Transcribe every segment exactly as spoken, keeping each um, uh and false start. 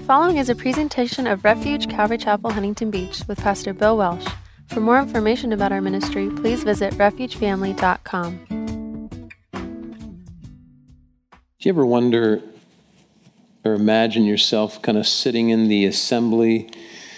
following is a presentation of Refuge Calvary Chapel, Huntington Beach with Pastor Bill Welsh. For more information about our ministry, please visit refuge family dot com. Do you ever wonder or imagine yourself kind of sitting in the assembly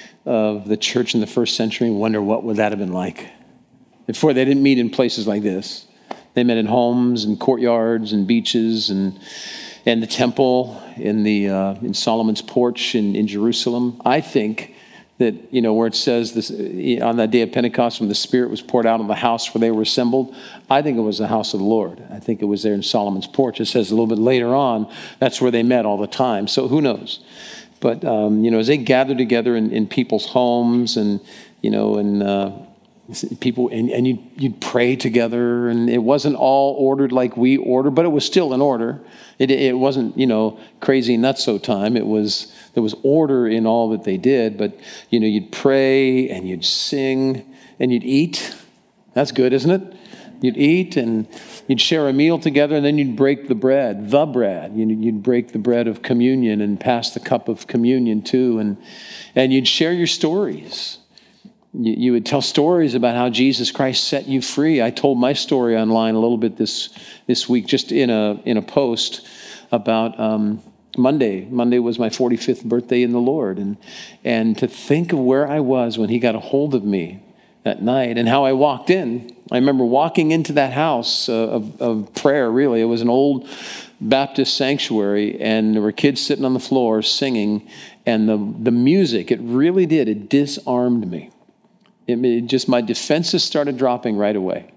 of the church in the first century and wonder what would that have been like? Before, they didn't meet in places like this. They met in homes and courtyards and beaches and and the temple in the uh, in Solomon's porch in, in Jerusalem. I think that, you know, where it says this on that day of Pentecost when the Spirit was poured out on the house where they were assembled, I think it was the house of the Lord. I think it was there in Solomon's porch. It says a little bit later on, that's where they met all the time. So who knows? But, um, you know, as they gathered together in, in people's homes and, you know, and uh, people, and, and you'd, you'd pray together, and it wasn't all ordered like we order, but it was still in order. It, it wasn't, you know, crazy nutso time. It was, there was order in all that they did, but, you know, you'd pray and you'd sing and you'd eat. That's good, isn't it? You'd eat and you'd share a meal together, and then you'd break the bread, the bread. You'd break the bread of communion and pass the cup of communion too, and and you'd share your stories. You, you would tell stories about how Jesus Christ set you free. I told my story online a little bit this this week, just in a in a post about um, Monday. Monday was my forty-fifth birthday in the Lord, and and to think of where I was when He got a hold of me that night, and how I walked in. I remember walking into that house uh, of, of prayer, really. It was an old Baptist sanctuary, and there were kids sitting on the floor singing, and the, the music, it really did, it disarmed me. It, it just, my defenses started dropping right away.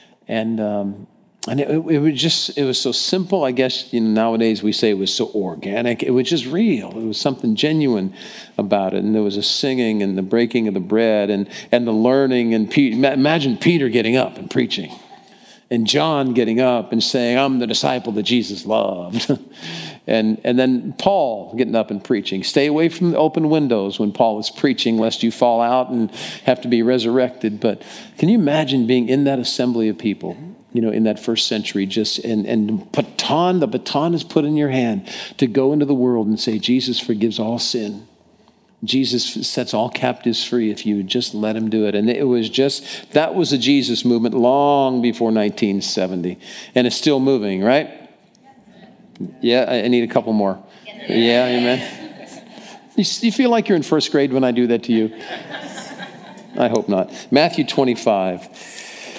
And um, and it, it was just, it was so simple. I guess, you know, nowadays we say it was so organic. It was just real. It was something genuine about it. And there was a singing and the breaking of the bread and, and the learning. And Pete, imagine Peter getting up and preaching, and John getting up and saying, I'm the disciple that Jesus loved. and and then Paul getting up and preaching. Stay away from the open windows when Paul is preaching, lest you fall out and have to be resurrected. But can you imagine being in that assembly of people, you know, in that first century, just, and, and baton, the baton is put in your hand to go into the world and say, Jesus forgives all sin. Jesus sets all captives free if you just let Him do it. And it was just, that was the Jesus movement long before nineteen seventy. And it's still moving, right? Yeah, I need a couple more. Yeah, amen. You, you feel like you're in first grade when I do that to you? I hope not. Matthew twenty-five.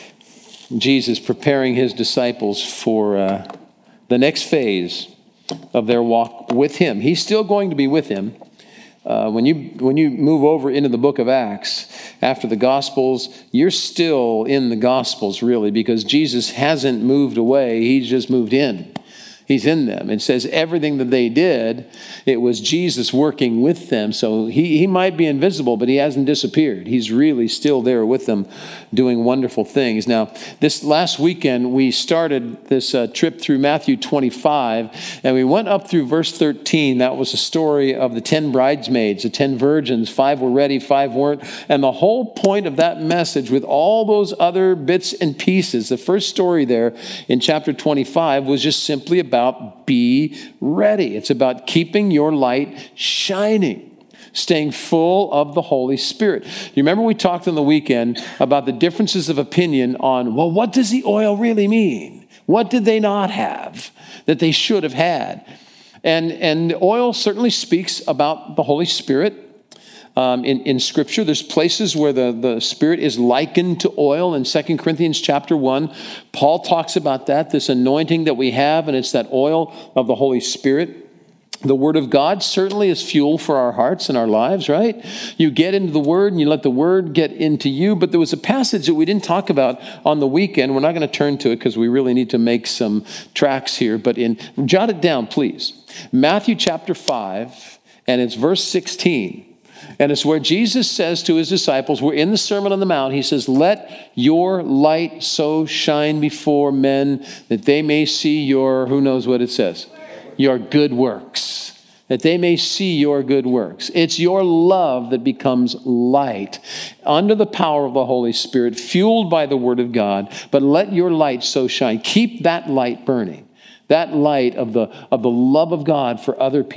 Jesus preparing His disciples for uh, the next phase of their walk with Him. He's still going to be with Him. Uh, when you when you move over into the book of Acts, after the Gospels, you're still in the Gospels, really, because Jesus hasn't moved away. He's just moved in. He's in them. It says everything that they did, it was Jesus working with them. So he, he might be invisible, but He hasn't disappeared. He's really still there with them doing wonderful things. Now, this last weekend, we started this uh, trip through Matthew twenty-five, and we went up through verse thirteen. That was the story of the ten bridesmaids, the ten virgins. Five were ready, five weren't. And the whole point of that message, with all those other bits and pieces, the first story there in chapter twenty-five was just simply about About be ready. It's about keeping your light shining, staying full of the Holy Spirit. You remember we talked on the weekend about the differences of opinion on, well, what does the oil really mean? What did they not have that they should have had? And, and oil certainly speaks about the Holy Spirit. Um, in, in Scripture, there's places where the, the Spirit is likened to oil. In Second Corinthians chapter one, Paul talks about that, this anointing that we have, and it's that oil of the Holy Spirit. The Word of God certainly is fuel for our hearts and our lives, right? You get into the Word and you let the Word get into you. But there was a passage that we didn't talk about on the weekend. We're not going to turn to it because we really need to make some tracks here. But in jot it down, please. Matthew chapter five, and it's verse sixteen. And it's where Jesus says to His disciples, we're in the Sermon on the Mount, He says, let your light so shine before men that they may see your, who knows what it says? Your good works. That they may see your good works. It's your love that becomes light under the power of the Holy Spirit, fueled by the Word of God. But let your light so shine. Keep that light burning. That light of the, of the love of God for other people.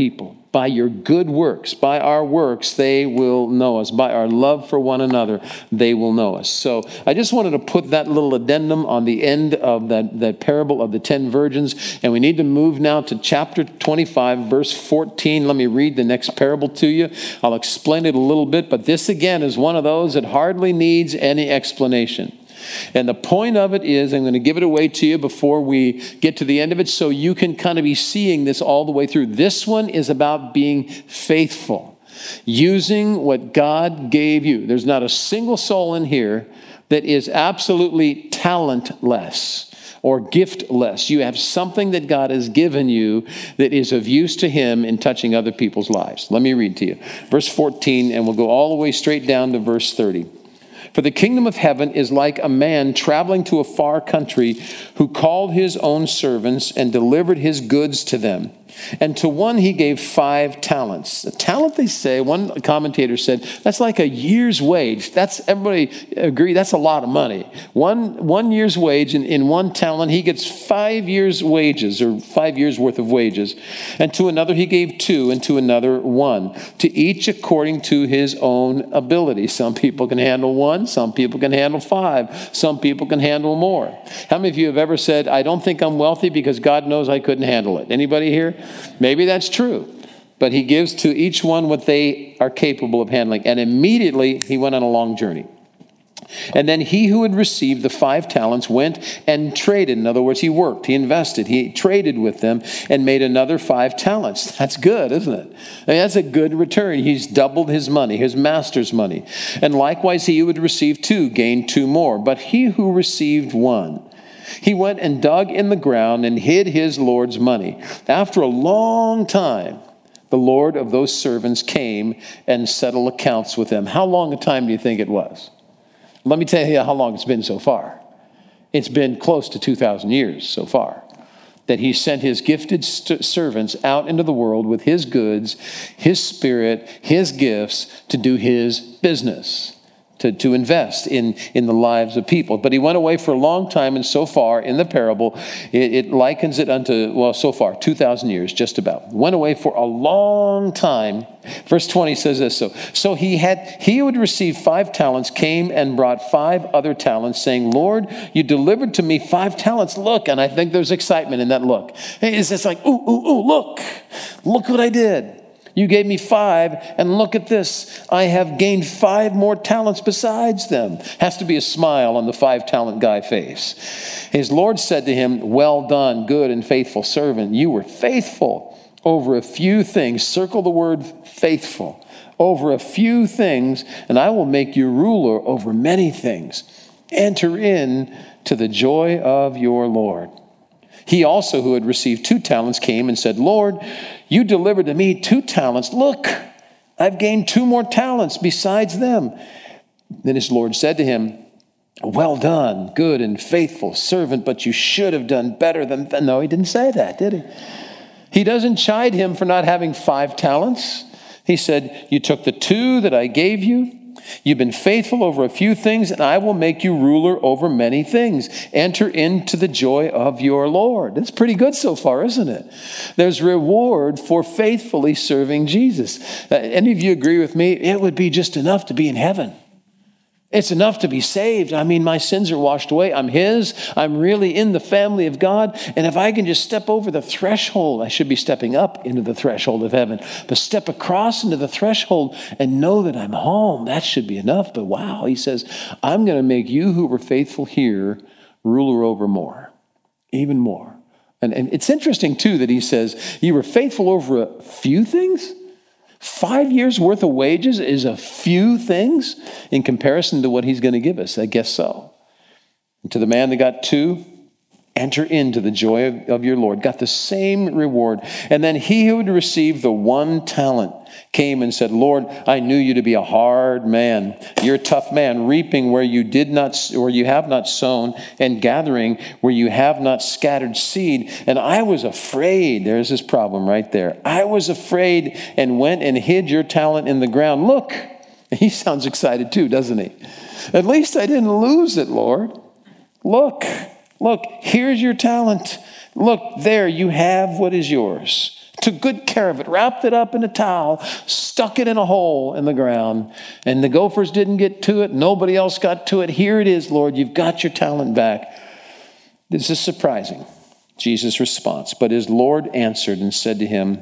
By your good works, by our works, they will know us. By our love for one another, they will know us. So I just wanted to put that little addendum on the end of that, that parable of the ten virgins. And we need to move now to chapter twenty-five, verse fourteen. Let me read the next parable to you. I'll explain it a little bit, but this again is one of those that hardly needs any explanation. And the point of it is, I'm going to give it away to you before we get to the end of it so you can kind of be seeing this all the way through. This one is about being faithful, using what God gave you. There's not a single soul in here that is absolutely talentless or giftless. You have something that God has given you that is of use to Him in touching other people's lives. Let me read to you. Verse fourteen, and we'll go all the way straight down to verse thirty. For the kingdom of heaven is like a man traveling to a far country who called his own servants and delivered his goods to them. And to one he gave five talents. A talent, they say, one commentator said, that's like a year's wage. That's, everybody agree, that's a lot of money. One, one year's wage in, in one talent, he gets five years' wages or five years' worth of wages. And to another he gave two, and to another one. To each according to his own ability. Some people can handle one, some people can handle five, some people can handle more. How many of you have ever said, I don't think I'm wealthy because God knows I couldn't handle it? Anybody here? Maybe that's true, but he gives to each one what they are capable of handling. And immediately he went on a long journey. And then he who had received the five talents went and traded. In other words, he worked, he invested, he traded with them and made another five talents. That's good, isn't it? I mean, that's a good return. He's doubled his money, his master's money. And likewise, he who had received two gained two more. But he who received one, he went and dug in the ground and hid his Lord's money. After a long time, the Lord of those servants came and settled accounts with them. How long a time do you think it was? Let me tell you how long it's been so far. It's been close to two thousand years so far that he sent his gifted st- servants out into the world with his goods, his spirit, his gifts to do his business. To, to invest in, in the lives of people. But he went away for a long time, and so far in the parable, it, it likens it unto, well, so far, two thousand years, just about. Went away for a long time. Verse twenty says this, so, so he had, he who had received five talents came and brought five other talents, saying, Lord, you delivered to me five talents. Look, and I think there's excitement in that look. It's just like, ooh, ooh, ooh, look, look what I did. You gave me five, and look at this. I have gained five more talents besides them. Has to be a smile on the five-talent guy face. His Lord said to him, well done, good and faithful servant. You were faithful over a few things. Circle the word faithful. Over a few things, and I will make you ruler over many things. Enter in to the joy of your Lord. He also, who had received two talents, came and said, Lord, you delivered to me two talents. Look, I've gained two more talents besides them. Then his Lord said to him, well done, good and faithful servant, but you should have done better than that. No, he didn't say that, did he? He doesn't chide him for not having five talents. He said, you took the two that I gave you. You've been faithful over a few things, and I will make you ruler over many things. Enter into the joy of your Lord. That's pretty good so far, isn't it? There's reward for faithfully serving Jesus. Uh, any of you agree with me? It would be just enough to be in heaven. It's enough to be saved. I mean, my sins are washed away. I'm His. I'm really in the family of God. And if I can just step over the threshold, I should be stepping up into the threshold of heaven, but step across into the threshold and know that I'm home, that should be enough. But wow, He says, I'm going to make you who were faithful here ruler over more, even more. And, and it's interesting, too, that He says, you were faithful over a few things? Five years worth of wages is a few things in comparison to what He's going to give us. I guess so. And to the man that got two, enter into the joy of, of your Lord. Got the same reward. And then he who had received the one talent came and said, Lord, I knew you to be a hard man. You're a tough man, reaping where you did not, where you have not sown, and gathering where you have not scattered seed. And I was afraid. There's this problem right there. I was afraid and went and hid your talent in the ground. Look, he sounds excited too, doesn't he? At least I didn't lose it, Lord. Look, look, here's your talent. Look, there you have what is yours. took good care of it, wrapped it up in a towel, stuck it in a hole in the ground, and the gophers didn't get to it. Nobody else got to it. Here it is, Lord. You've got your talent back. This is surprising, Jesus' response. But his Lord answered and said to him,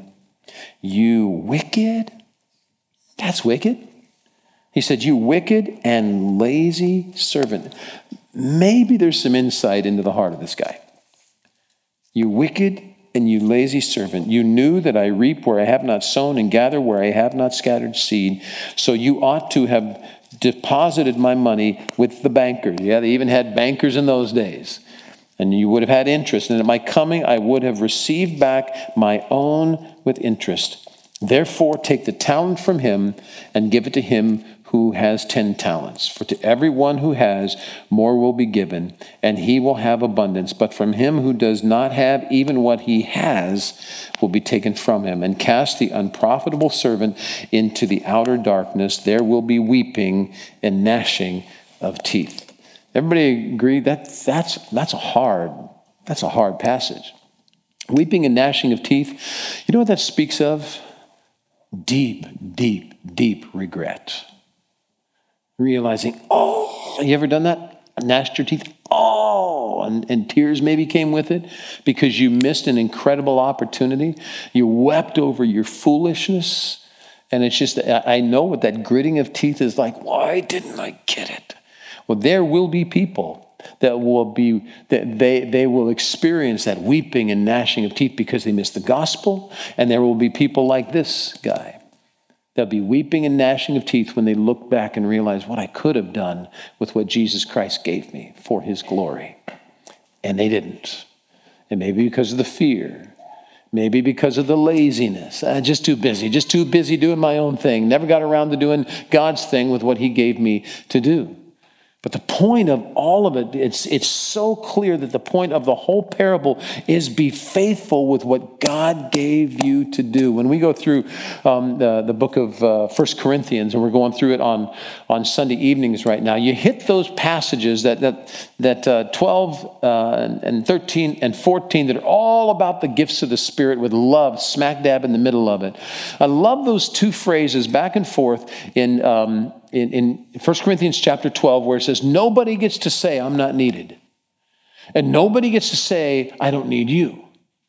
you wicked? That's wicked. He said, you wicked and lazy servant. Maybe there's some insight into the heart of this guy. You wicked and you lazy servant, you knew that I reap where I have not sown and gather where I have not scattered seed. So you ought to have deposited my money with the banker. Yeah, they even had bankers in those days. And you would have had interest. And at my coming, I would have received back my own with interest. Therefore, take the talent from him and give it to him who has ten talents. For to everyone who has, more will be given, and he will have abundance. But from him who does not have, even what he has will be taken from him. And cast the unprofitable servant into the outer darkness. There will be weeping and gnashing of teeth. Everybody agree that that's that's a hard that's a hard passage. Weeping and gnashing of teeth. You know what that speaks of? Deep, deep, deep regret. Realizing, oh, you ever done that? Gnashed your teeth? Oh, and, and tears maybe came with it because you missed an incredible opportunity. You wept over your foolishness. And it's just, I know what that gritting of teeth is like. Why didn't I get it? Well, there will be people that will be, that they, they will experience that weeping and gnashing of teeth because they missed the gospel. And there will be people like this guy. They'll be weeping and gnashing of teeth when they look back and realize what I could have done with what Jesus Christ gave me for his glory. And they didn't. And maybe because of the fear. Maybe because of the laziness. Uh, just too busy. Just too busy doing my own thing. Never got around to doing God's thing with what he gave me to do. But the point of all of it, it's, it's so clear that the point of the whole parable is be faithful with what God gave you to do. When we go through um, the, the book of uh, First Corinthians, and we're going through it on, on Sunday evenings right now, you hit those passages that that, that uh, twelve uh, and thirteen and fourteen that are all about the gifts of the Spirit with love smack dab in the middle of it. I love those two phrases back and forth in um, In, in First Corinthians chapter twelve, where it says, nobody gets to say, I'm not needed. And nobody gets to say, I don't need you.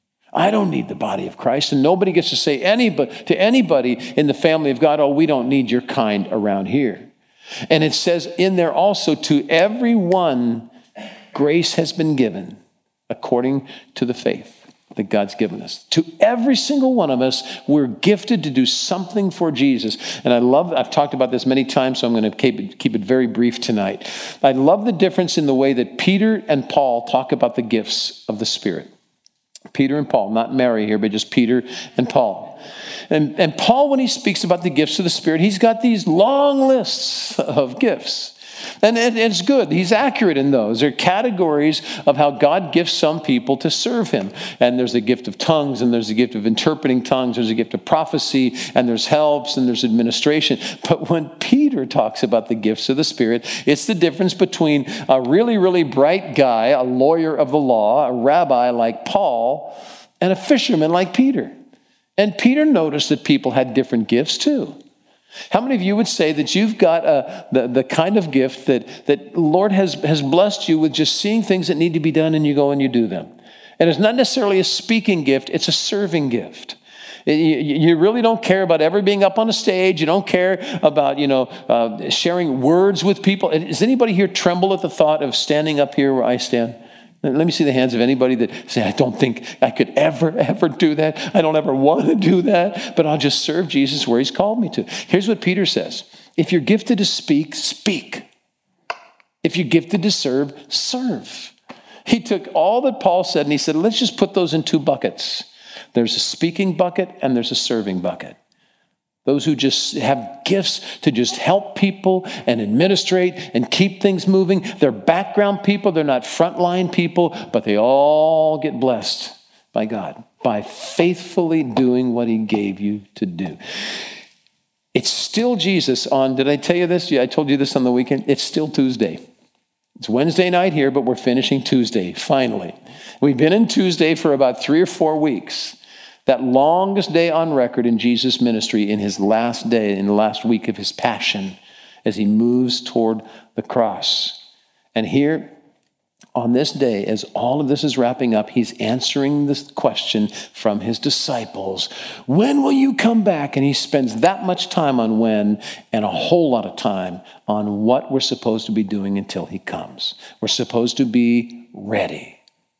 I don't need the body of Christ. And nobody gets to say anybody, to anybody in the family of God, oh, we don't need your kind around here. And it says in there also, to everyone grace has been given according to the faith that God's given us. To every single one of us, we're gifted to do something for Jesus. And I love, I've talked about this many times, so I'm going to keep it, keep it very brief tonight. I love the difference in the way that Peter and Paul talk about the gifts of the Spirit. Peter and Paul, not Mary here, but just Peter and Paul. And, and Paul, when he speaks about the gifts of the Spirit, he's got these long lists of gifts. And it's good. He's accurate in those. They're categories of how God gifts some people to serve him. And there's the gift of tongues, and there's the gift of interpreting tongues, there's a gift of prophecy, and there's helps, and there's administration. But when Peter talks about the gifts of the Spirit, it's the difference between a really, really bright guy, a lawyer of the law, a rabbi like Paul, and a fisherman like Peter. And Peter noticed that people had different gifts too. How many of you would say that you've got a, the, the kind of gift that, that Lord has, has blessed you with just seeing things that need to be done and you go and you do them? And it's not necessarily a speaking gift, it's a serving gift. You, you really don't care about ever being up on a stage. You don't care about, you know, uh, sharing words with people. Does anybody here tremble at the thought of standing up here where I stand? Let me see the hands of anybody that say, I don't think I could ever, ever do that. I don't ever want to do that, but I'll just serve Jesus where he's called me to. Here's what Peter says. If you're gifted to speak, speak. If you're gifted to serve, serve. He took all that Paul said and he said, let's just put those in two buckets. There's a speaking bucket and there's a serving bucket. Those who just have gifts to just help people and administrate and keep things moving. They're background people. They're not frontline people, but they all get blessed by God by faithfully doing what he gave you to do. It's still Jesus on, did I tell you this? Yeah, I told you this on the weekend. It's still Tuesday. It's Wednesday night here, but we're finishing Tuesday, finally. We've been in Tuesday for about three or four weeks. That longest day on record in Jesus' ministry, in his last day, in the last week of his passion, as he moves toward the cross. And here, on this day, as all of this is wrapping up, he's answering this question from his disciples. When will you come back? And he spends that much time on when and a whole lot of time on what we're supposed to be doing until he comes. We're supposed to be ready.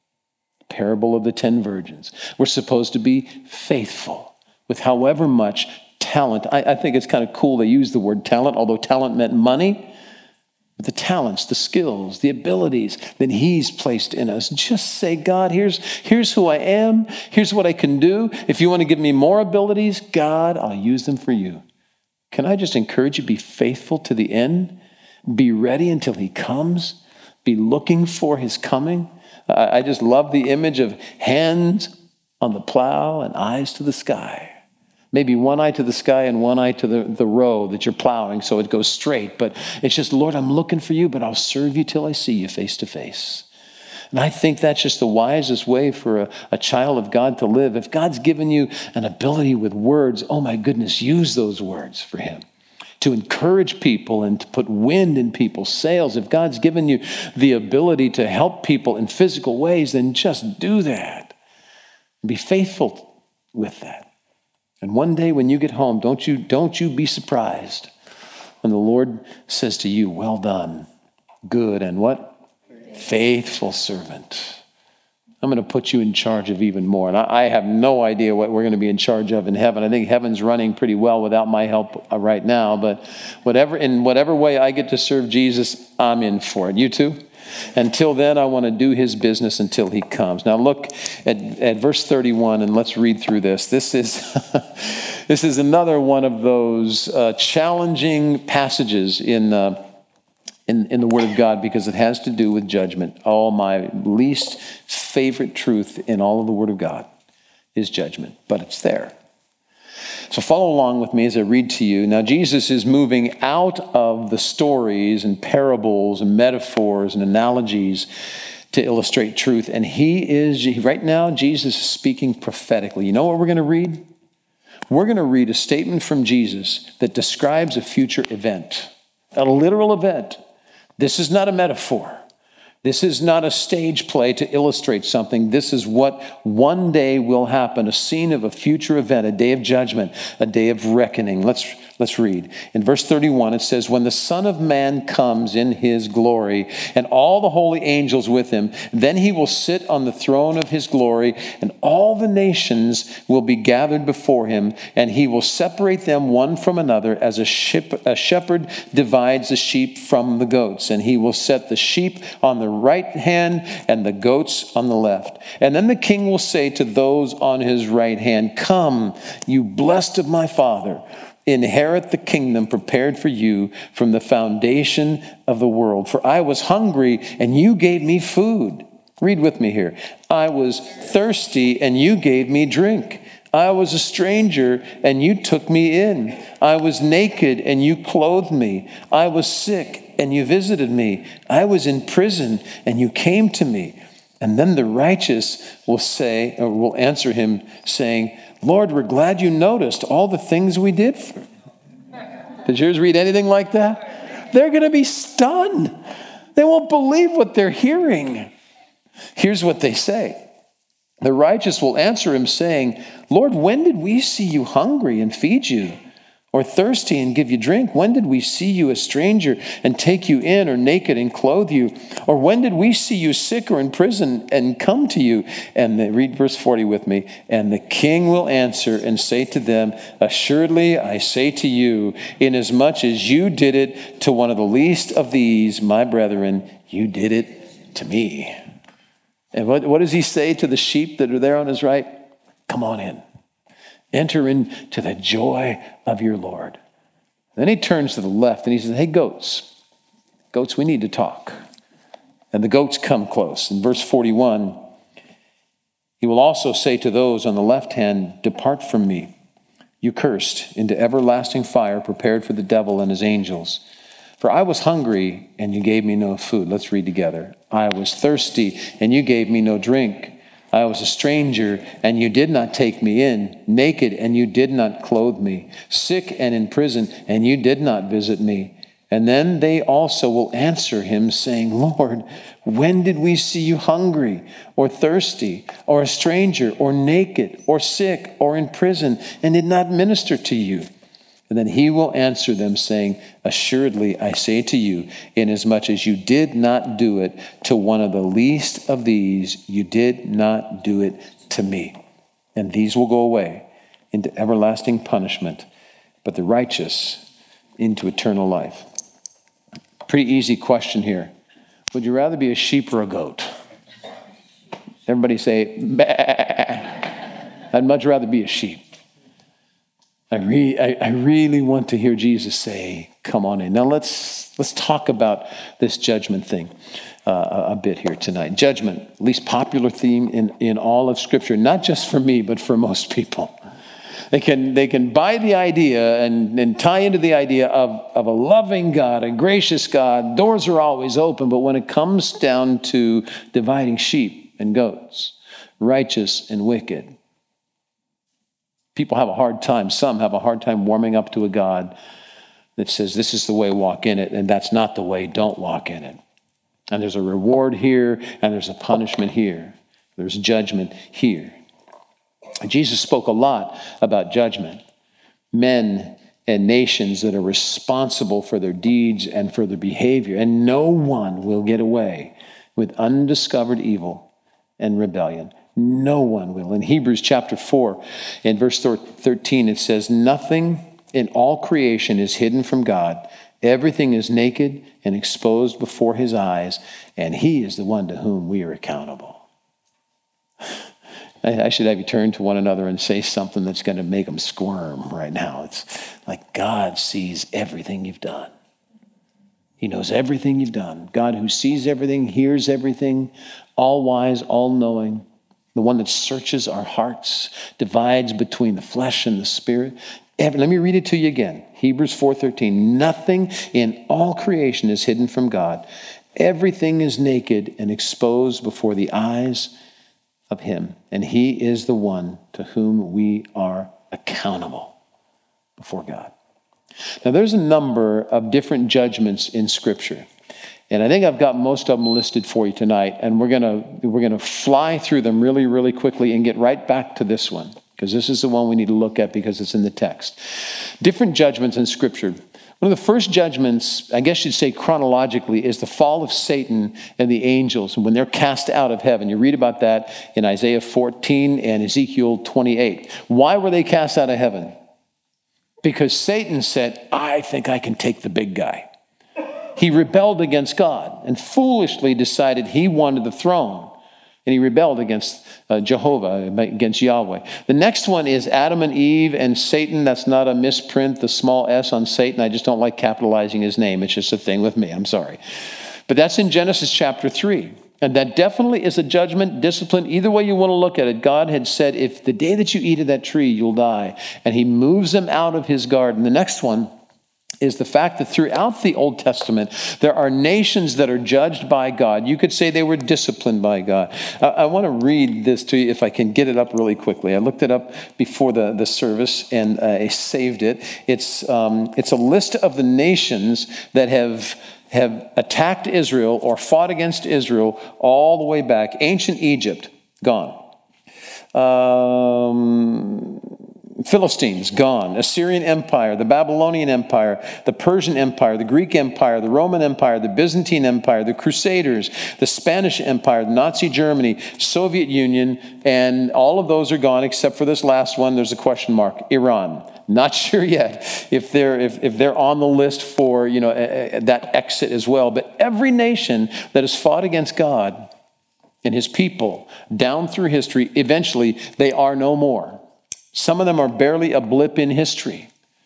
Parable of the ten virgins. We're supposed to be faithful with however much talent. I, I think it's kind of cool they use the word talent, although talent meant money. But the talents, the skills, the abilities that he's placed in us. Just say, God, here's, here's who I am. Here's what I can do. If you want to give me more abilities, God, I'll use them for you. Can I just encourage you, be faithful to the end? Be ready until he comes. Be looking for his coming. I just love the image of hands on the plow and eyes to the sky. Maybe one eye to the sky and one eye to the, the road that you're plowing so it goes straight. But it's just, Lord, I'm looking for you, but I'll serve you till I see you face to face. And I think that's just the wisest way for a, a child of God to live. If God's given you an ability with words, oh my goodness, use those words for him. To encourage people and to put wind in people's sails. If God's given you the ability to help people in physical ways, then just do that. Be faithful with that. And one day when you get home, don't you, don't you be surprised when the Lord says to you, well done, good and what? Faithful servant. I'm going to put you in charge of even more. And I, I have no idea what we're going to be in charge of in heaven. I think heaven's running pretty well without my help right now. But whatever, in whatever way I get to serve Jesus, I'm in for it. You too? Until then, I want to do his business until he comes. Now look at, at verse thirty-one and let's read through this. This is, this is another one of those uh, challenging passages in, uh, in, in the Word of God because it has to do with judgment. Oh, my least favorite truth in all of the Word of God is judgment, but it's there. So follow along with me as I read to you. Now, Jesus is moving out of the stories and parables and metaphors and analogies to illustrate truth. And he is, right now, Jesus is speaking prophetically. You know what we're going to read? We're going to read a statement from Jesus that describes a future event, a literal event. This is not a metaphor. This is not a stage play to illustrate something. This is what one day will happen, a scene of a future event, a day of judgment, a day of reckoning. Let's, let's read. In verse thirty-one, it says, when the Son of Man comes in his glory and all the holy angels with him, then he will sit on the throne of his glory and all the nations will be gathered before him and he will separate them one from another as a, ship, a shepherd divides the sheep from the goats. And he will set the sheep on the right hand and the goats on the left. And then the king will say to those on his right hand, come, you blessed of my Father, inherit the kingdom prepared for you from the foundation of the world. For I was hungry and you gave me food. Read with me here. I was thirsty and you gave me drink. I was a stranger and you took me in. I was naked and you clothed me. I was sick and you visited me. I was in prison and you came to me. And then the righteous will say, or will answer him saying, Lord, we're glad you noticed all the things we did. For... Did yours read anything like that? They're going to be stunned. They won't believe what they're hearing. Here's what they say. The righteous will answer him saying, Lord, when did we see you hungry and feed you? Or thirsty and give you drink? When did we see you a stranger and take you in, or naked and clothe you? Or when did we see you sick or in prison and come to you? And they read verse forty with me. And the king will answer and say to them, assuredly I say to you, inasmuch as you did it to one of the least of these, my brethren, you did it to me. And what, what does he say to the sheep that are there on his right? Come on in. Enter into the joy of your Lord. Then he turns to the left and he says, hey, goats, goats, we need to talk. And the goats come close. In verse forty-one, he will also say to those on the left hand, depart from me, you cursed, into everlasting fire prepared for the devil and his angels. For I was hungry and you gave me no food. Let's read together. I was thirsty and you gave me no drink. I was a stranger, and you did not take me in, naked, and you did not clothe me, sick and in prison, and you did not visit me. And then they also will answer him, saying, Lord, when did we see you hungry, or thirsty, or a stranger, or naked, or sick, or in prison, and did not minister to you? And then he will answer them, saying, assuredly, I say to you, inasmuch as you did not do it to one of the least of these, you did not do it to me. And these will go away into everlasting punishment, but the righteous into eternal life. Pretty easy question here. Would you rather be a sheep or a goat? Everybody say, bah. I'd much rather be a sheep. I, re- I, I really want to hear Jesus say, come on in. Now let's let's talk about this judgment thing uh, a bit here tonight. Judgment, least popular theme in, in all of Scripture, not just for me, but for most people. They can they can buy the idea and, and tie into the idea of, of a loving God, a gracious God. Doors are always open, but when it comes down to dividing sheep and goats, righteous and wicked, people have a hard time, some have a hard time warming up to a God that says, this is the way, walk in it, and that's not the way, don't walk in it. And there's a reward here, and there's a punishment here. There's judgment here. Jesus spoke a lot about judgment. Men and nations that are responsible for their deeds and for their behavior, and no one will get away with undiscovered evil and rebellion. No one will. In Hebrews chapter four, in verse thirteen, it says, nothing in all creation is hidden from God. Everything is naked and exposed before his eyes, and he is the one to whom we are accountable. I should have you turn to one another and say something that's going to make them squirm right now. It's like God sees everything you've done. He knows everything you've done. God who sees everything, hears everything, all wise, all knowing. The one that searches our hearts, divides between the flesh and the spirit. Let me read it to you again. Hebrews four thirteen. Nothing in all creation is hidden from God. Everything is naked and exposed before the eyes of him. And he is the one to whom we are accountable before God. Now there's a number of different judgments in Scripture. And I think I've got most of them listed for you tonight, and we're gonna we're gonna fly through them really, really quickly and get right back to this one, because this is the one we need to look at because it's in the text. Different judgments in Scripture. One of the first judgments, I guess you'd say chronologically, is the fall of Satan and the angels when they're cast out of heaven. You read about that in Isaiah fourteen and Ezekiel twenty-eight. Why were they cast out of heaven? Because Satan said, I think I can take the big guy. He rebelled against God and foolishly decided he wanted the throne. And he rebelled against uh, Jehovah, against Yahweh. The next one is Adam and Eve and Satan. That's not a misprint, the small s on Satan. I just don't like capitalizing his name. It's just a thing with me. I'm sorry. But that's in Genesis chapter three. And that definitely is a judgment, discipline. Either way you want to look at it, God had said, if the day that you eat of that tree, you'll die. And he moves them out of his garden. The next one is the fact that throughout the Old Testament, there are nations that are judged by God. You could say they were disciplined by God. I, I want to read this to you if I can get it up really quickly. I looked it up before the, the service and uh, I saved it. It's, um, it's a list of the nations that have, have attacked Israel or fought against Israel all the way back. Ancient Egypt, gone. Um... Philistines, gone. Assyrian Empire, the Babylonian Empire, the Persian Empire, the Greek Empire, the Roman Empire, the Byzantine Empire, the Crusaders, the Spanish Empire, Nazi Germany, Soviet Union, and all of those are gone except for this last one. There's a question mark. Iran. Not sure yet if they're if, if they're on the list for, you know, uh, that exit as well. But every nation that has fought against God and his people down through history, eventually they are no more. Some of them are barely a blip in history.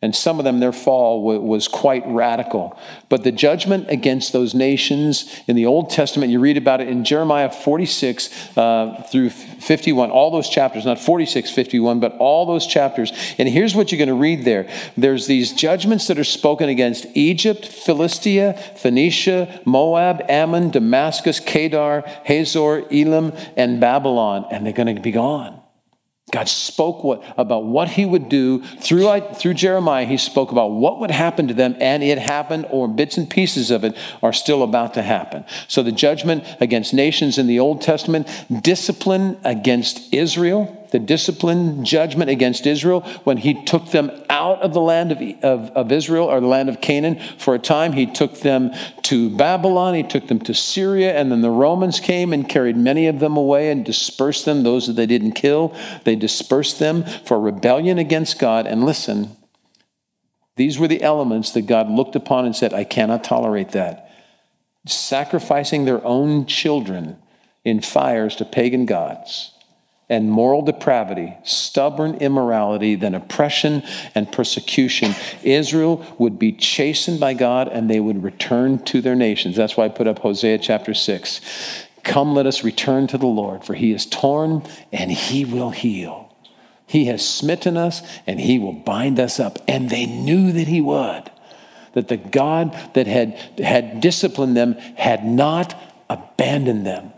And some of them, their fall w- was quite radical. But the judgment against those nations in the Old Testament, you read about it in Jeremiah forty-six uh, through fifty-one, all those chapters, not forty-six, fifty-one, but all those chapters. And here's what you're going to read there. There's these judgments that are spoken against Egypt, Philistia, Phoenicia, Moab, Ammon, Damascus, Kedar, Hazor, Elam, and Babylon. And they're going to be gone. God spoke what, about what he would do through, through Jeremiah. He spoke about what would happen to them, and it happened, or bits and pieces of it are still about to happen. So the judgment against nations in the Old Testament, discipline against Israel, the discipline judgment against Israel when he took them out of the land of, of, of Israel, or the land of Canaan for a time. He took them to Babylon, he took them to Syria, and then the Romans came and carried many of them away and dispersed them, those that they didn't kill. They dispersed them for rebellion against God. And listen, these were the elements that God looked upon and said, I cannot tolerate that. Sacrificing their own children in fires to pagan gods, and moral depravity, stubborn immorality, then oppression and persecution. Israel would be chastened by God, and they would return to their nations. That's why I put up Hosea chapter six. Come, let us return to the Lord, for he is torn and he will heal. He has smitten us and he will bind us up. And they knew that he would, that the God that had, had disciplined them had not abandoned them.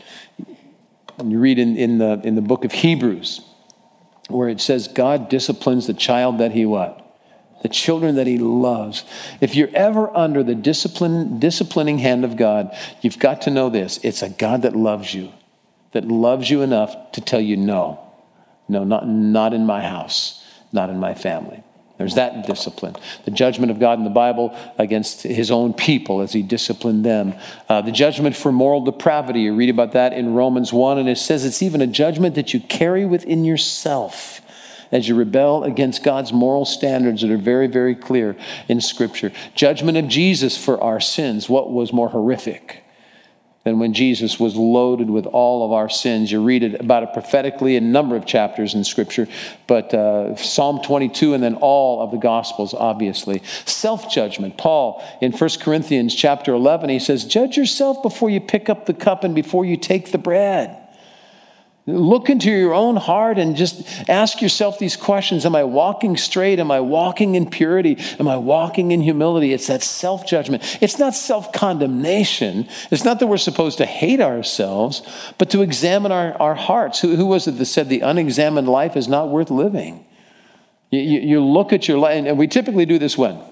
And you read in, in the in the book of Hebrews, where it says God disciplines the child that he what? The children that he loves. If you're ever under the discipline, disciplining hand of God, you've got to know this. It's a God that loves you, that loves you enough to tell you no. No, not, not in my house, not in my family. There's that discipline. The judgment of God in the Bible against his own people as he disciplined them. Uh, the judgment for moral depravity, you read about that in Romans one, and it says it's even a judgment that you carry within yourself as you rebel against God's moral standards that are very, very clear in Scripture. Judgment of Jesus for our sins. What was more horrific than when Jesus was loaded with all of our sins? You read it about it prophetically in a number of chapters in Scripture, but uh, Psalm twenty-two and then all of the Gospels, obviously. Self-judgment. Paul, in First Corinthians chapter eleven, he says, judge yourself before you pick up the cup and before you take the bread. Look into your own heart and just ask yourself these questions. Am I walking straight? Am I walking in purity? Am I walking in humility? It's that self-judgment. It's not self-condemnation. It's not that we're supposed to hate ourselves, but to examine our, our hearts. Who, who was it that said the unexamined life is not worth living? You, you, you look at your life, and we typically do this when?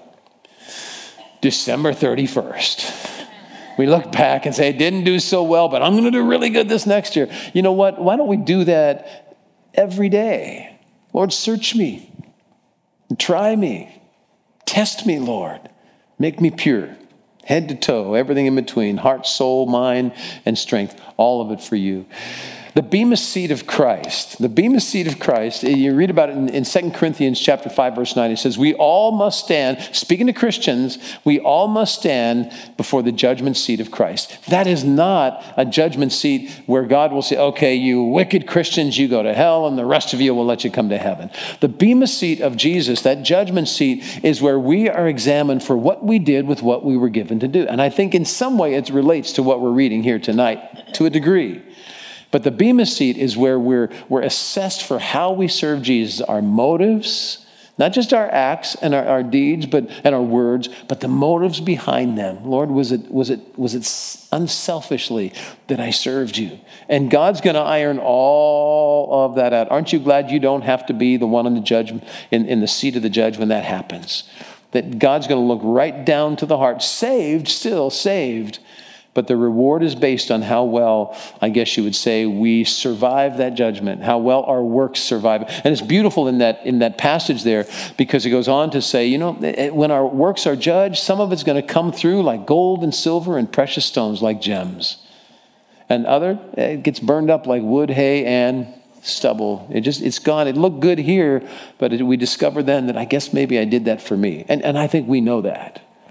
December thirty-first. We look back and say, I didn't do so well, but I'm going to do really good this next year. You know what? Why don't we do that every day? Lord, search me. Try me. Test me, Lord. Make me pure. Head to toe, everything in between. Heart, soul, mind, and strength. All of it for you. The bema seat of Christ. The bema seat of Christ, you read about it in, in Second Corinthians chapter five, verse nine. It says, we all must stand, speaking to Christians, we all must stand before the judgment seat of Christ. That is not a judgment seat where God will say, okay, you wicked Christians, you go to hell, and the rest of you will let you come to heaven. The bema seat of Jesus, that judgment seat, is where we are examined for what we did with what we were given to do. And I think in some way it relates to what we're reading here tonight, to a degree. But the bema seat is where we're, we're assessed for how we serve Jesus, our motives, not just our acts and our, our deeds, but and our words, but the motives behind them. Lord, was it was it was it unselfishly that I served you? And God's going to iron all of that out. Aren't you glad you don't have to be the one on the judge in, in the seat of the judge when that happens? That God's going to look right down to the heart, saved, still saved. But the reward is based on how well, I guess you would say, we survive that judgment, how well our works survive. And it's beautiful in that in that passage there, because it goes on to say, you know, when our works are judged, some of it's going to come through like gold and silver and precious stones like gems. And other, it gets burned up like wood, hay, and stubble. It just, it's gone. It looked good here, but it, we discovered then that I guess maybe I did that for me. And, and I think we know that.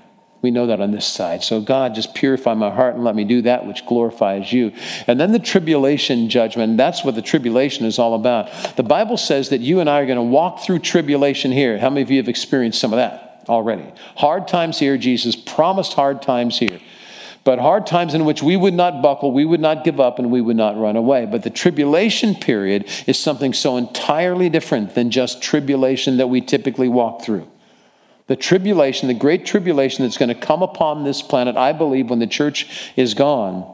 We know that on this side. So God, just purify my heart and let me do that which glorifies you. And then the tribulation judgment, that's what the tribulation is all about. The Bible says that you and I are going to walk through tribulation here. How many of you have experienced some of that already? Hard times here. Jesus promised hard times here. But hard times in which we would not buckle, we would not give up, and we would not run away. But the tribulation period is something so entirely different than just tribulation that we typically walk through. The tribulation, the great tribulation that's going to come upon this planet, I believe, when the church is gone,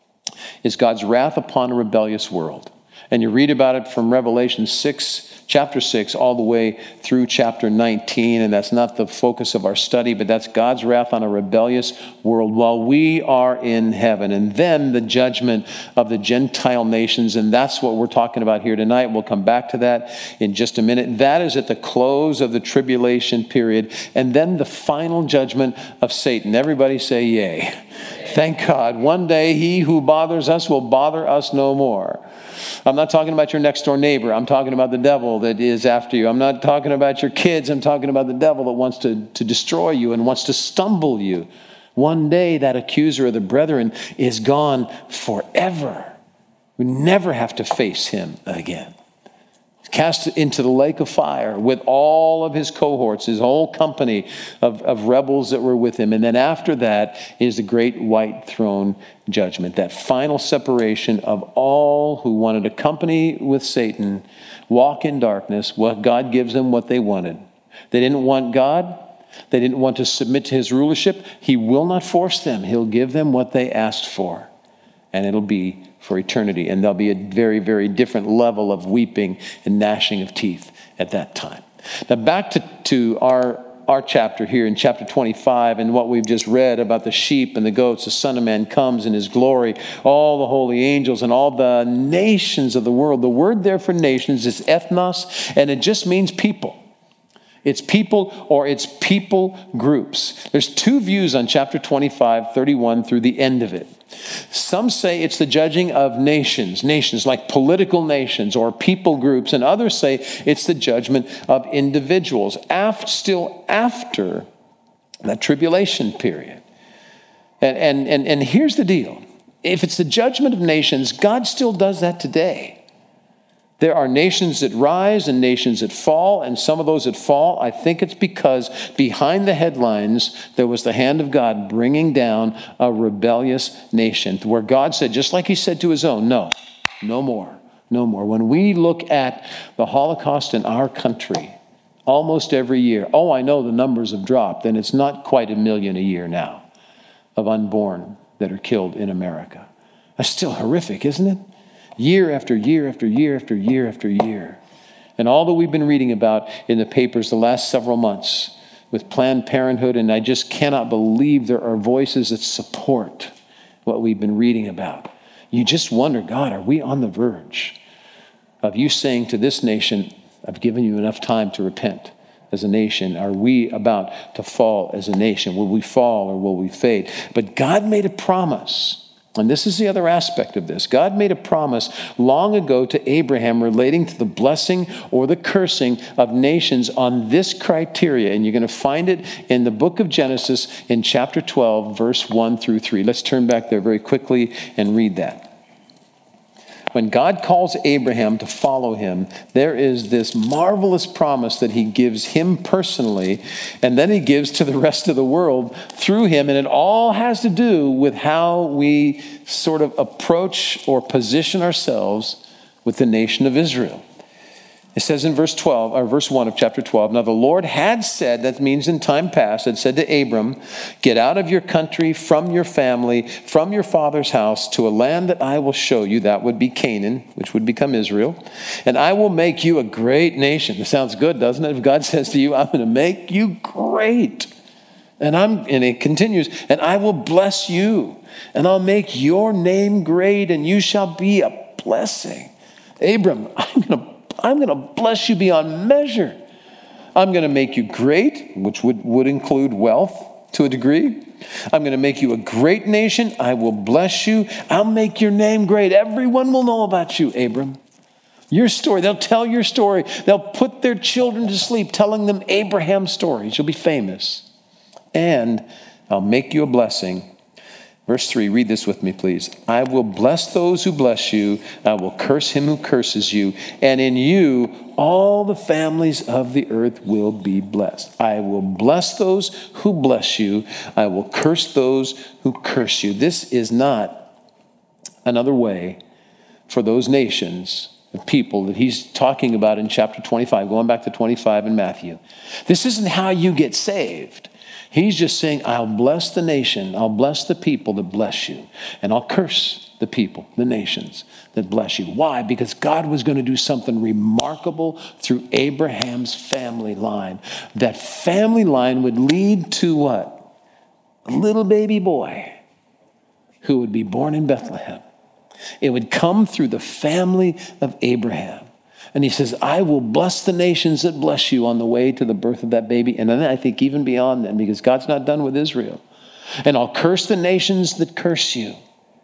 is God's wrath upon a rebellious world. And you read about it from Revelation six, chapter six, all the way through chapter nineteen. And that's not the focus of our study, but that's God's wrath on a rebellious world while we are in heaven. And then the judgment of the Gentile nations. And that's what we're talking about here tonight. We'll come back to that in just a minute. That is at the close of the tribulation period. And then the final judgment of Satan. Everybody say yay. Thank God. One day he who bothers us will bother us no more. I'm not talking about your next door neighbor. I'm talking about the devil that is after you. I'm not talking about your kids. I'm talking about the devil that wants to, to destroy you and wants to stumble you. One day that accuser of the brethren is gone forever. We never have to face him again. Cast into the lake of fire with all of his cohorts, his whole company of, of rebels that were with him. And then after that is the great white throne judgment, that final separation of all who wanted to company with Satan, walk in darkness. What God gives them what they wanted. They didn't want God. They didn't want to submit to his rulership. He will not force them. He'll give them what they asked for. And it'll be for eternity. And there'll be a very, very different level of weeping and gnashing of teeth at that time. Now back to, to our, our chapter here in chapter twenty-five and what we've just read about the sheep and the goats. The Son of Man comes in his glory, all the holy angels and all the nations of the world. The word there for nations is ethnos, and it just means people. It's people or it's people groups. There's two views on chapter twenty-five, thirty-one through the end of it. Some say it's the judging of nations, nations like political nations or people groups, and others say it's the judgment of individuals, after, still after that tribulation period. And, and, and, and here's the deal. If it's the judgment of nations, God still does that today. There are nations that rise and nations that fall, and some of those that fall, I think it's because behind the headlines, there was the hand of God bringing down a rebellious nation, where God said, just like he said to his own, no, no more, no more. When we look at the Holocaust in our country, almost every year, oh, I know the numbers have dropped, and it's not quite a million a year now of unborn that are killed in America. That's still horrific, isn't it? Year after year after year after year after year. And all that we've been reading about in the papers the last several months with Planned Parenthood, and I just cannot believe there are voices that support what we've been reading about. You just wonder, God, are we on the verge of you saying to this nation, I've given you enough time to repent as a nation? Are we about to fall as a nation? Will we fall or will we fade? But God made a promise. And this is the other aspect of this. God made a promise long ago to Abraham relating to the blessing or the cursing of nations on this criteria. And you're going to find it in the book of Genesis in chapter twelve, verse one through three. Let's turn back there very quickly and read that. When God calls Abraham to follow him, there is this marvelous promise that he gives him personally, and then he gives to the rest of the world through him. And it all has to do with how we sort of approach or position ourselves with the nation of Israel. It says in verse twelve, or verse one of chapter twelve, now the Lord had said, that means in time past, had said to Abram, get out of your country, from your family, from your father's house, to a land that I will show you. That would be Canaan, which would become Israel. And I will make you a great nation. It sounds good, doesn't it? If God says to you, I'm going to make you great. And I'm, and it continues, and I will bless you, and I'll make your name great, and you shall be a blessing. Abram, I'm going to I'm going to bless you beyond measure. I'm going to make you great, which would, would include wealth to a degree. I'm going to make you a great nation. I will bless you. I'll make your name great. Everyone will know about you, Abram. Your story. They'll tell your story. They'll put their children to sleep telling them Abraham's stories. You'll be famous. And I'll make you a blessing. Verse three, read this with me, please. I will bless those who bless you. I will curse him who curses you. And in you, all the families of the earth will be blessed. I will bless those who bless you. I will curse those who curse you. This is not another way for those nations of people that he's talking about in chapter twenty-five, going back to twenty-five in Matthew. This isn't how you get saved. He's just saying, I'll bless the nation, I'll bless the people that bless you, and I'll curse the people, the nations that bless you. Why? Because God was going to do something remarkable through Abraham's family line. That family line would lead to what? A little baby boy who would be born in Bethlehem. It would come through the family of Abraham. And he says, I will bless the nations that bless you on the way to the birth of that baby. And then I think even beyond then, because God's not done with Israel. And I'll curse the nations that curse you.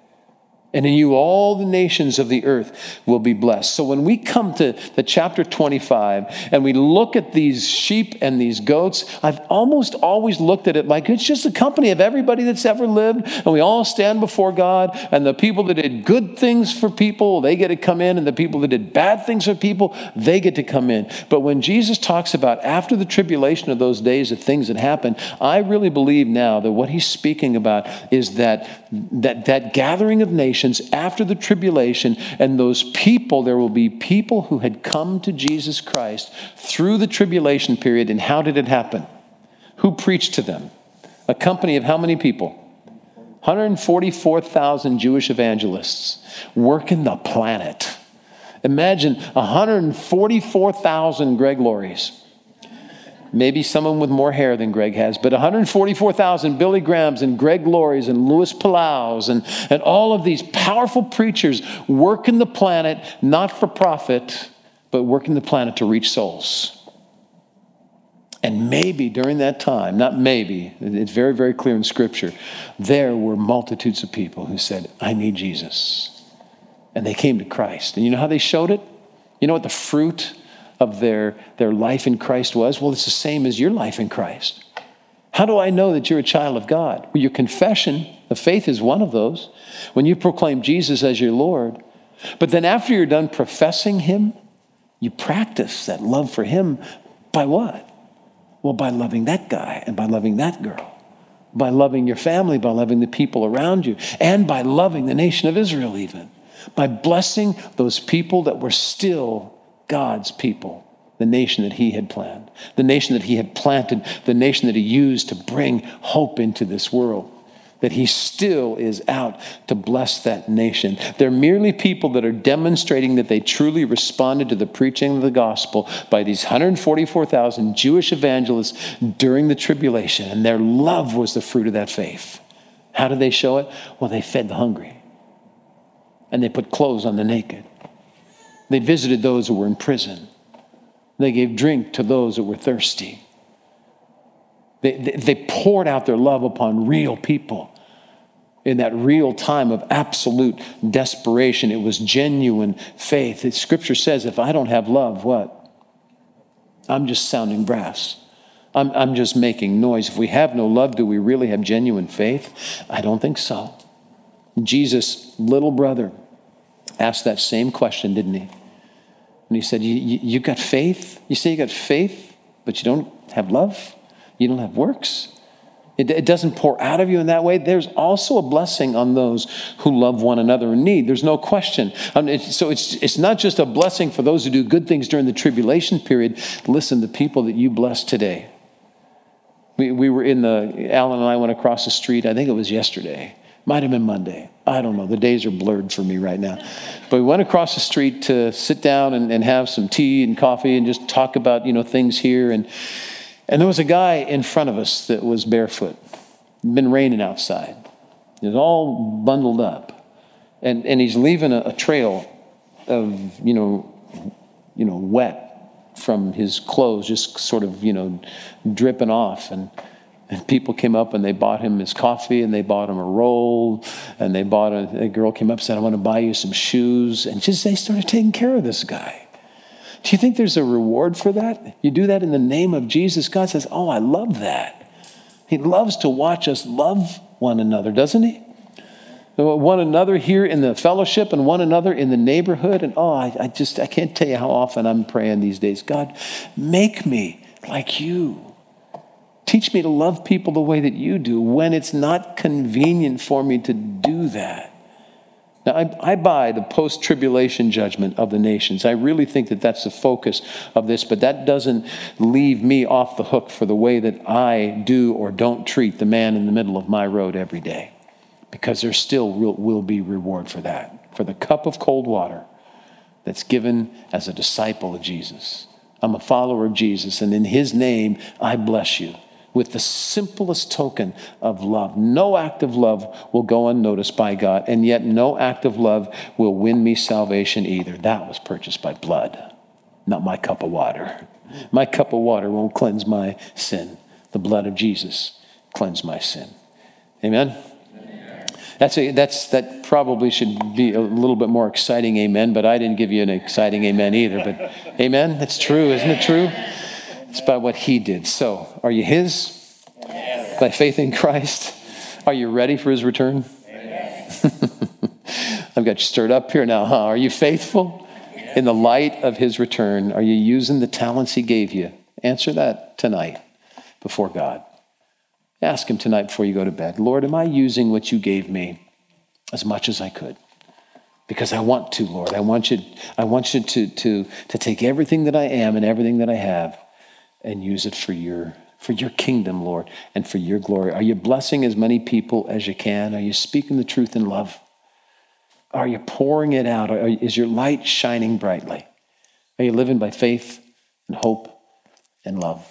And in you, all the nations of the earth will be blessed. So when we come to the chapter twenty-five and we look at these sheep and these goats, I've almost always looked at it like it's just a company of everybody that's ever lived. And we all stand before God. And the people that did good things for people, they get to come in. And the people that did bad things for people, they get to come in. But when Jesus talks about after the tribulation of those days of things that happen, I really believe now that what he's speaking about is that that, that gathering of nations after the tribulation, and those people, there will be people who had come to Jesus Christ through the tribulation period. And how did it happen? Who preached to them? A company of how many people? one hundred forty-four thousand Jewish evangelists working the planet. Imagine one hundred forty-four thousand Greg Laurie's. Maybe someone with more hair than Greg has, but one hundred forty-four thousand Billy Grahams and Greg Laurie's and Louis Palau's and, and all of these powerful preachers working the planet, not for profit, but working the planet to reach souls. And maybe during that time, not maybe, it's very, very clear in Scripture, there were multitudes of people who said, I need Jesus. And they came to Christ. And you know how they showed it? You know what the fruit of their, their life in Christ was? Well, it's the same as your life in Christ. How do I know that you're a child of God? Well, your confession of faith is one of those. When you proclaim Jesus as your Lord. But then after you're done professing him, you practice that love for him by what? Well, by loving that guy and by loving that girl. By loving your family, by loving the people around you, and by loving the nation of Israel even. By blessing those people that were still God's people, the nation that he had planned, the nation that he had planted, the nation that he used to bring hope into this world, that he still is out to bless that nation. They're merely people that are demonstrating that they truly responded to the preaching of the gospel by these one hundred forty-four thousand Jewish evangelists during the tribulation, and their love was the fruit of that faith. How did they show it? Well, they fed the hungry, and they put clothes on the naked. They visited those who were in prison. They gave drink to those who were thirsty. They, they, they poured out their love upon real people in that real time of absolute desperation. It was genuine faith. The Scripture says, if I don't have love, what? I'm just sounding brass. I'm, I'm just making noise. If we have no love, do we really have genuine faith? I don't think so. Jesus' little brother asked that same question, didn't he? And he said, you, you, you got faith? You say you got faith, but you don't have love? You don't have works? It, it doesn't pour out of you in that way. There's also a blessing on those who love one another in need. There's no question. I mean, it's, so it's, it's not just a blessing for those who do good things during the tribulation period. Listen, the people that you bless today. We, we were in the, Alan and I went across the street, I think it was yesterday. Might have been Monday. I don't know. The days are blurred for me right now. But we went across the street to sit down and, and have some tea and coffee and just talk about, you know, things here. And and there was a guy in front of us that was barefoot. It'd been raining outside. He was all bundled up. And and he's leaving a, a trail of, you know, you know, wet from his clothes, just sort of, you know, dripping off. And And people came up and they bought him his coffee and they bought him a roll and they bought a, a girl came up and said, I want to buy you some shoes. And just they started taking care of this guy. Do you think there's a reward for that? You do that in the name of Jesus. God says, oh, I love that. He loves to watch us love one another, doesn't he? One another here in the fellowship and one another in the neighborhood. And oh, I, I just, I can't tell you how often I'm praying these days. God, make me like you. Teach me to love people the way that you do when it's not convenient for me to do that. Now, I, I buy the post-tribulation judgment of the nations. I really think that that's the focus of this, but that doesn't leave me off the hook for the way that I do or don't treat the man in the middle of my road every day. Because there still will, will be reward for that, for the cup of cold water that's given as a disciple of Jesus. I'm a follower of Jesus, and in his name, I bless you with the simplest token of love. No act of love will go unnoticed by God, and yet no act of love will win me salvation either. That was purchased by blood, not my cup of water. My cup of water won't cleanse my sin. The blood of Jesus cleansed my sin. Amen? That's a, that's that probably should be a little bit more exciting amen, but I didn't give you an exciting amen either. But amen, that's true, isn't it true? It's by what he did. So, are you his? Yes. By faith in Christ? Are you ready for his return? Yes. I've got you stirred up here now, huh? Are you faithful? Yes. In the light of his return, are you using the talents he gave you? Answer that tonight before God. Ask him tonight before you go to bed. Lord, am I using what you gave me as much as I could? Because I want to, Lord. I want you, I want you to, to, to take everything that I am and everything that I have and use it for your, for your kingdom, Lord, and for your glory. Are you blessing as many people as you can? Are you speaking the truth in love? Are you pouring it out? Are, is your light shining brightly? Are you living by faith and hope and love?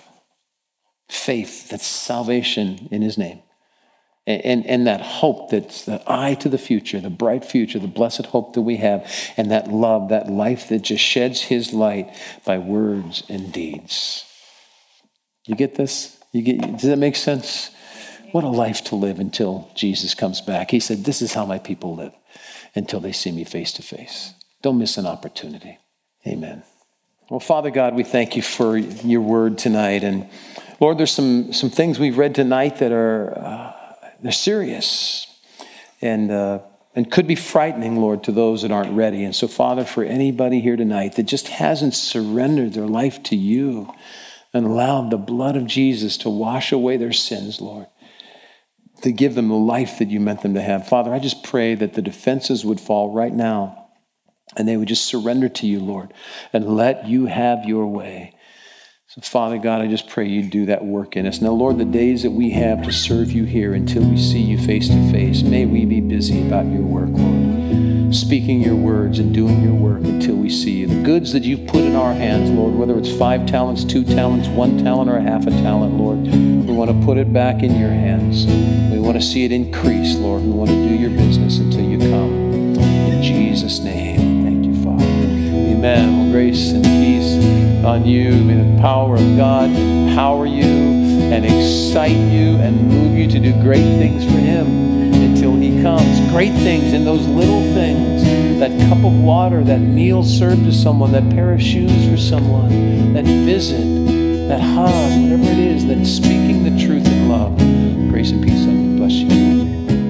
Faith, that's salvation in his name. And, and, and that hope that's the eye to the future, the bright future, the blessed hope that we have, and that love, that life that just sheds his light by words and deeds. You get this? You get? Does that make sense? What a life to live until Jesus comes back. He said, this is how my people live until they see me face to face. Don't miss an opportunity. Amen. Well, Father God, we thank you for your word tonight. And Lord, there's some, some things we've read tonight that are uh, they're serious and uh, and could be frightening, Lord, to those that aren't ready. And so, Father, for anybody here tonight that just hasn't surrendered their life to you and allowed the blood of Jesus to wash away their sins, Lord, to give them the life that you meant them to have. Father, I just pray that the defenses would fall right now and they would just surrender to you, Lord, and let you have your way. So, Father God, I just pray you do that work in us. Now, Lord, the days that we have to serve you here until we see you face to face, may we be busy about your work, Lord, speaking your words and doing your work until we see you. The goods that you've put in our hands, Lord, whether it's five talents, two talents, one talent, or half a talent, Lord, we want to put it back in your hands. We want to see it increase, Lord. We want to do your business until you come. In Jesus' name, thank you, Father. Amen. Well, grace and peace on you. May the power of God empower you and excite you and move you to do great things for him until he comes. Great things in those little things. That cup of water, that meal served to someone, that pair of shoes for someone, that visit, that hug, whatever it is, that's speaking the truth in love. Grace and peace on you. Bless you.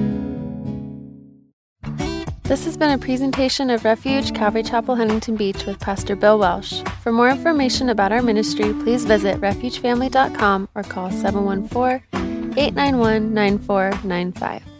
This has been a presentation of Refuge Calvary Chapel, Huntington Beach with Pastor Bill Welsh. For more information about our ministry, please visit refuge family dot com or call seven one four, eight nine one, nine four nine five.